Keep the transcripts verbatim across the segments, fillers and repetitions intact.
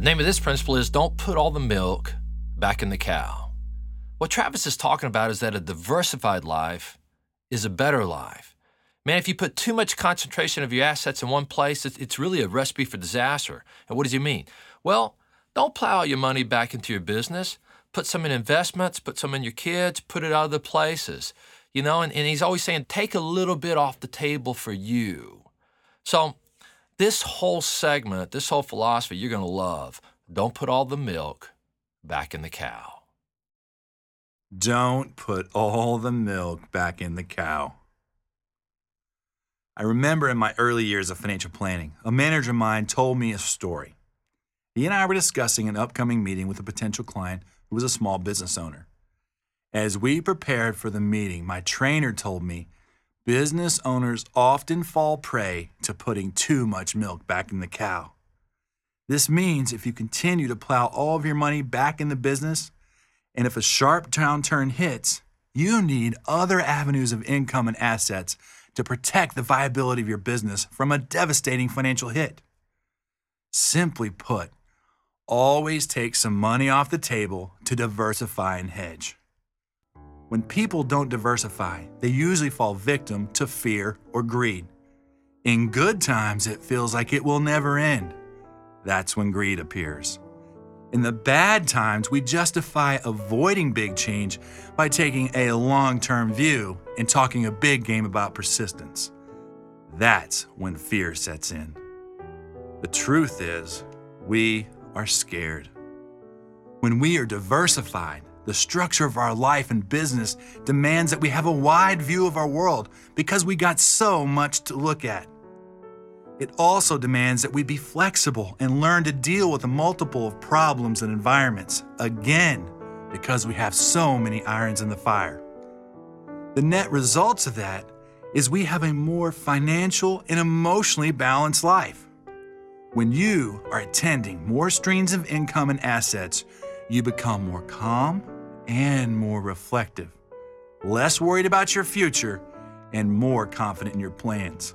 The name of this principle is don't put all the milk back in the cow. What Travis is talking about is that a diversified life is a better life. Man, if you put too much concentration of your assets in one place, it's really a recipe for disaster. And what does he mean? Well, don't plow all your money back into your business. Put some in investments, put some in your kids, put it other places. You know, and, and he's always saying, take a little bit off the table for you. So this whole segment, this whole philosophy, you're going to love. Don't put all the milk back in the cow. Don't put all the milk back in the cow. I remember in my early years of financial planning, a manager of mine told me a story. He and I were discussing an upcoming meeting with a potential client who was a small business owner. As we prepared for the meeting, my trainer told me business owners often fall prey to putting too much milk back in the cow. This means if you continue to plow all of your money back in the business, and if a sharp downturn hits, you need other avenues of income and assets to protect the viability of your business from a devastating financial hit. Simply put, always take some money off the table to diversify and hedge. When people don't diversify, they usually fall victim to fear or greed. In good times, it feels like it will never end. That's when greed appears. In the bad times, we justify avoiding big change by taking a long-term view and talking a big game about persistence. That's when fear sets in. The truth is, we are scared. When we are diversified, the structure of our life and business demands that we have a wide view of our world because we got so much to look at. It also demands that we be flexible and learn to deal with a multiple of problems and environments, again, because we have so many irons in the fire. The net results of that is we have a more financial and emotionally balanced life. When you are attending more streams of income and assets, you become more calm and more reflective, less worried about your future, and more confident in your plans.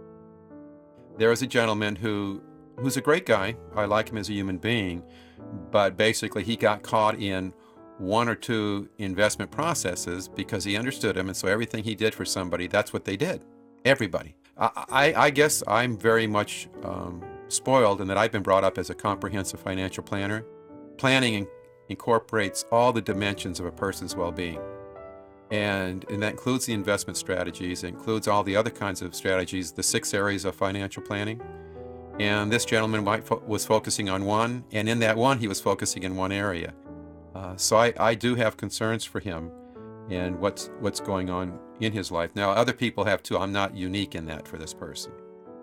There is a gentleman who who's a great guy. I like him as a human being, but basically he got caught in one or two investment processes because he understood them, and so everything he did for somebody, that's what they did. Everybody. I, I, I guess I'm very much um, spoiled in that I've been brought up as a comprehensive financial planner. Planning in, incorporates all the dimensions of a person's well-being. And, and that includes the investment strategies, it includes all the other kinds of strategies, the six areas of financial planning. And this gentleman might fo- was focusing on one, and in that one, he was focusing in one area. Uh, so I, I do have concerns for him and what's, what's going on in his life. Now, other people have too. I'm not unique in that for this person.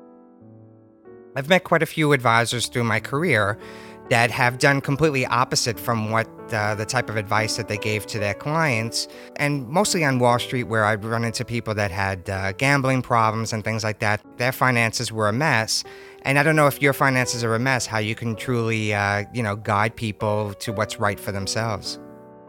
I've met quite a few advisors through my career that have done completely opposite from what uh, the type of advice that they gave to their clients, and mostly on Wall Street, where I'd run into people that had uh, gambling problems and things like that. Their finances were a mess, and I don't know if your finances are a mess, how you can truly, uh, you know, guide people to what's right for themselves.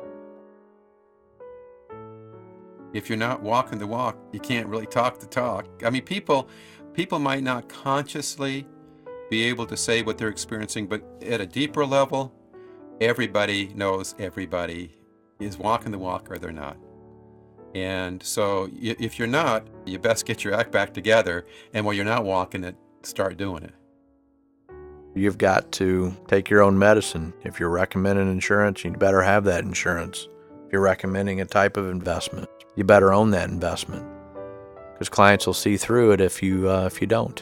If you're not walking the walk, you can't really talk the talk. I mean, people, people might not consciously be able to say what they're experiencing, but at a deeper level, everybody knows everybody is walking the walk or they're not. And so if you're not, you best get your act back together, and when you're not walking it, start doing it. You've got to take your own medicine. If you're recommending insurance, you better have that insurance. If you're recommending a type of investment, you better own that investment, because clients will see through it if you uh, if you don't.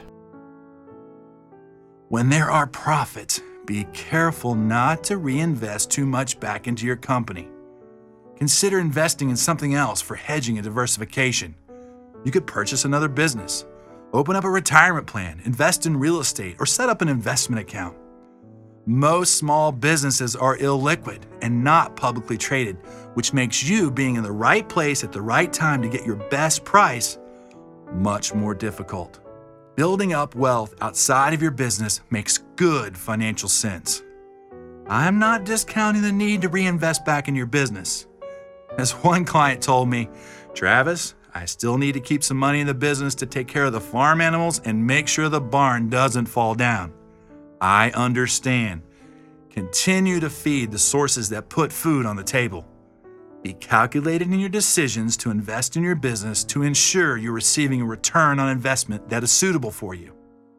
When there are profits, be careful not to reinvest too much back into your company. Consider investing in something else for hedging and diversification. You could purchase another business, open up a retirement plan, invest in real estate, or set up an investment account. Most small businesses are illiquid and not publicly traded, which makes you being in the right place at the right time to get your best price much more difficult. Building up wealth outside of your business makes good financial sense. I'm not discounting the need to reinvest back in your business. As one client told me, Travis, I still need to keep some money in the business to take care of the farm animals and make sure the barn doesn't fall down. I understand. Continue to feed the sources that put food on the table. Be calculated in your decisions to invest in your business to ensure you're receiving a return on investment that is suitable for you.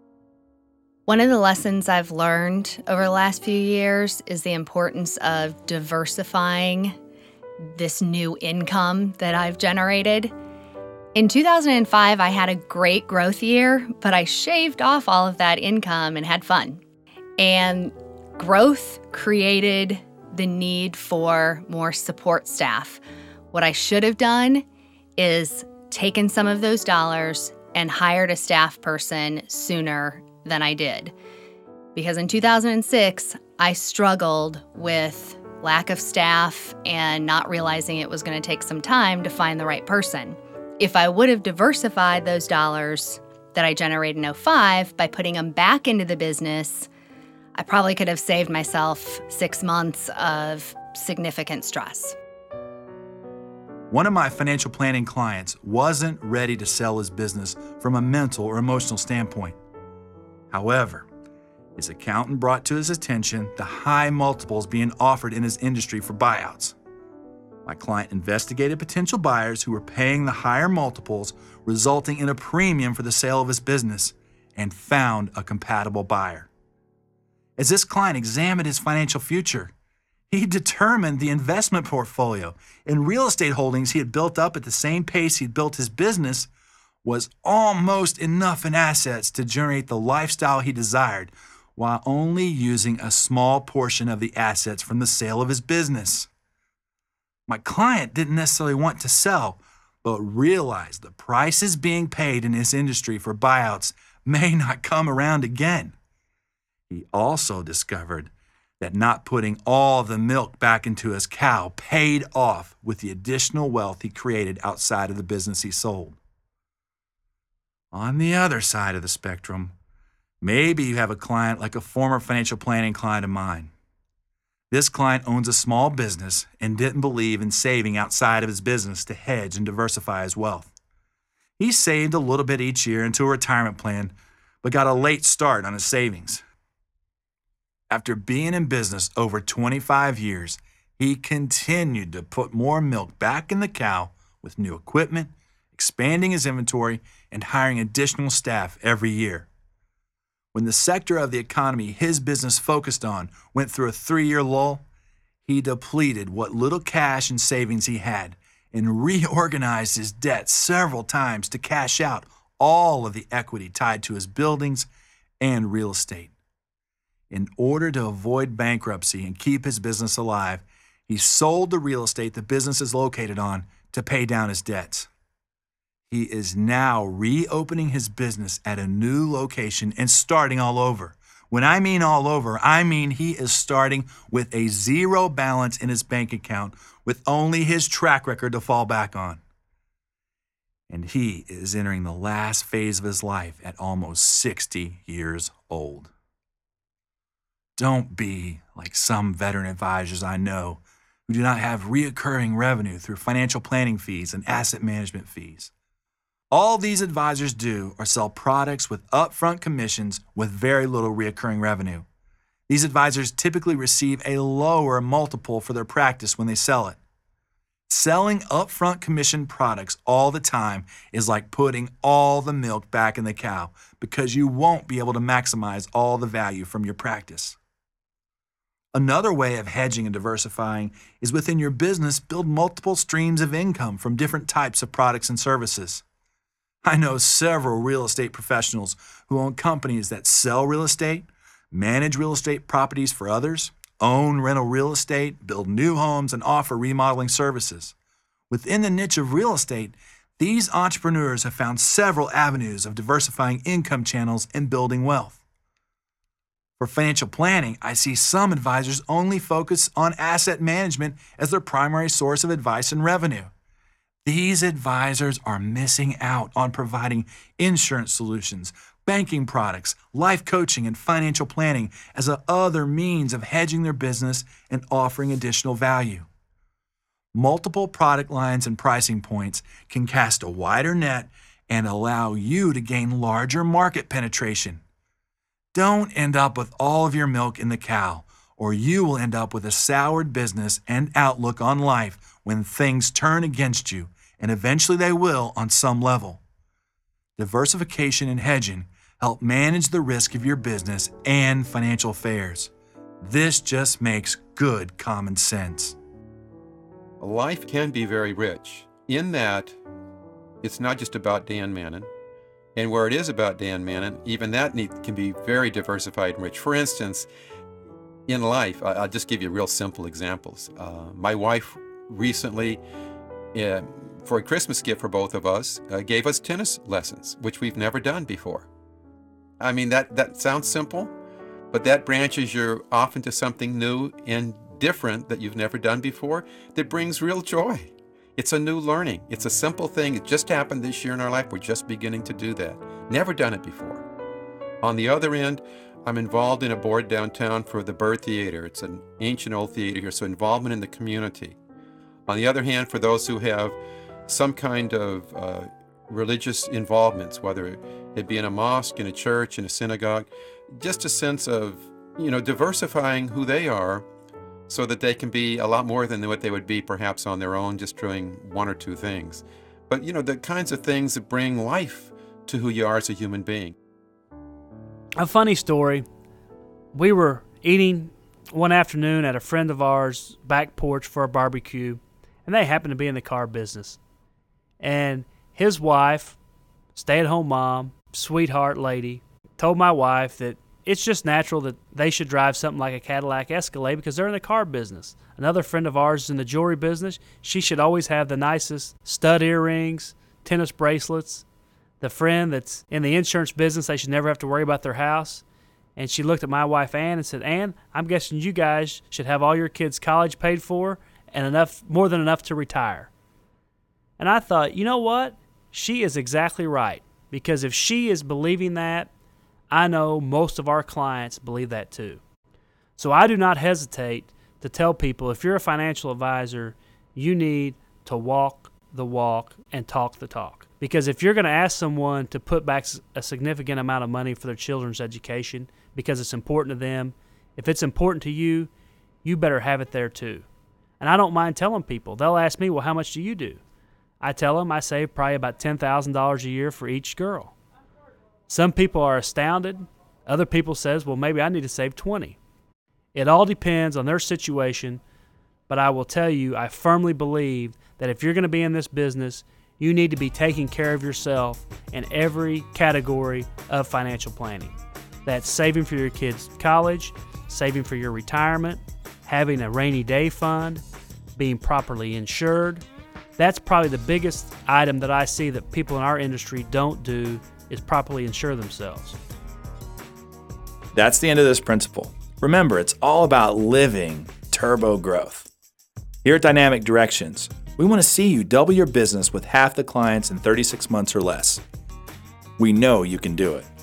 One of the lessons I've learned over the last few years is the importance of diversifying this new income that I've generated. In two thousand five, I had a great growth year, but I shaved off all of that income and had fun. And growth created the need for more support staff. What I should have done is taken some of those dollars and hired a staff person sooner than I did. Because in two thousand six, I struggled with lack of staff and not realizing it was going to take some time to find the right person. If I would have diversified those dollars that I generated in oh five by putting them back into the business, I probably could have saved myself six months of significant stress. One of my financial planning clients wasn't ready to sell his business from a mental or emotional standpoint. However, his accountant brought to his attention the high multiples being offered in his industry for buyouts. My client investigated potential buyers who were paying the higher multiples, resulting in a premium for the sale of his business, and found a compatible buyer. As this client examined his financial future, he determined the investment portfolio and real estate holdings he had built up at the same pace he'd built his business was almost enough in assets to generate the lifestyle he desired, while only using a small portion of the assets from the sale of his business. My client didn't necessarily want to sell, but realized the prices being paid in his industry for buyouts may not come around again. He also discovered that not putting all the milk back into his cow paid off with the additional wealth he created outside of the business he sold. On the other side of the spectrum, maybe you have a client like a former financial planning client of mine. This client owns a small business and didn't believe in saving outside of his business to hedge and diversify his wealth. He saved a little bit each year into a retirement plan, but got a late start on his savings. After being in business over twenty-five years, he continued to put more milk back in the cow with new equipment, expanding his inventory, and hiring additional staff every year. When the sector of the economy his business focused on went through a three-year lull, he depleted what little cash and savings he had and reorganized his debt several times to cash out all of the equity tied to his buildings and real estate. In order to avoid bankruptcy and keep his business alive, he sold the real estate the business is located on to pay down his debts. He is now reopening his business at a new location and starting all over. When I mean all over, I mean he is starting with a zero balance in his bank account with only his track record to fall back on. And he is entering the last phase of his life at almost sixty years old. Don't be like some veteran advisors I know who do not have recurring revenue through financial planning fees and asset management fees. All these advisors do are sell products with upfront commissions with very little recurring revenue. These advisors typically receive a lower multiple for their practice when they sell it. Selling upfront commission products all the time is like putting all the milk back in the cow because you won't be able to maximize all the value from your practice. Another way of hedging and diversifying is within your business, build multiple streams of income from different types of products and services. I know several real estate professionals who own companies that sell real estate, manage real estate properties for others, own rental real estate, build new homes, and offer remodeling services. Within the niche of real estate, these entrepreneurs have found several avenues of diversifying income channels and building wealth. For financial planning, I see some advisors only focus on asset management as their primary source of advice and revenue. These advisors are missing out on providing insurance solutions, banking products, life coaching, and financial planning as a other means of hedging their business and offering additional value. Multiple product lines and pricing points can cast a wider net and allow you to gain larger market penetration. Don't end up with all of your milk in the cow or you will end up with a soured business and outlook on life when things turn against you, and eventually they will on some level. Diversification and hedging help manage the risk of your business and financial affairs. This just makes good common sense. Life can be very rich in that it's not just about Dan Mannon. And where it is about Dan Mannon, even that need, can be very diversified and rich. For instance, in life, I- I'll just give you real simple examples. Uh, my wife recently, uh, for a Christmas gift for both of us, uh, gave us tennis lessons, which we've never done before. I mean, that, that sounds simple, but that branches you off into something new and different that you've never done before that brings real joy. It's a new learning. It's a simple thing. It just happened this year in our life. We're just beginning to do that. Never done it before. On the other end, I'm involved in a board downtown for the Burr Theater. It's an ancient old theater here, so involvement in the community. On the other hand, for those who have some kind of uh, religious involvements, whether it be in a mosque, in a church, in a synagogue, just a sense of, you know, diversifying who they are so that they can be a lot more than what they would be perhaps on their own, just doing one or two things. But, you know, the kinds of things that bring life to who you are as a human being. A funny story. We were eating one afternoon at a friend of ours' back porch for a barbecue, and they happened to be in the car business. And his wife, stay-at-home mom, sweetheart lady, told my wife that it's just natural that they should drive something like a Cadillac Escalade because they're in the car business. Another friend of ours is in the jewelry business. She should always have the nicest stud earrings, tennis bracelets. The friend that's in the insurance business, they should never have to worry about their house. And she looked at my wife, Ann, and said, Ann, I'm guessing you guys should have all your kids' college paid for and enough, more than enough to retire. And I thought, you know what? She is exactly right. Because if she is believing that, I know most of our clients believe that too. So I do not hesitate to tell people, if you're a financial advisor, you need to walk the walk and talk the talk. Because if you're going to ask someone to put back a significant amount of money for their children's education because it's important to them, if it's important to you, you better have it there too. And I don't mind telling people. They'll ask me, well, how much do you do? I tell them I save probably about ten thousand dollars a year for each girl. Some people are astounded. Other people says, well, maybe I need to save twenty. It all depends on their situation, but I will tell you, I firmly believe that if you're going to be in this business, you need to be taking care of yourself in every category of financial planning. That's saving for your kids' college, saving for your retirement, having a rainy day fund, being properly insured. That's probably the biggest item that I see that people in our industry don't do, is properly insure themselves. That's the end of this principle. Remember, it's all about living turbo growth. Here at Dynamic Directions, we want to see you double your business with half the clients in thirty-six months or less. We know you can do it.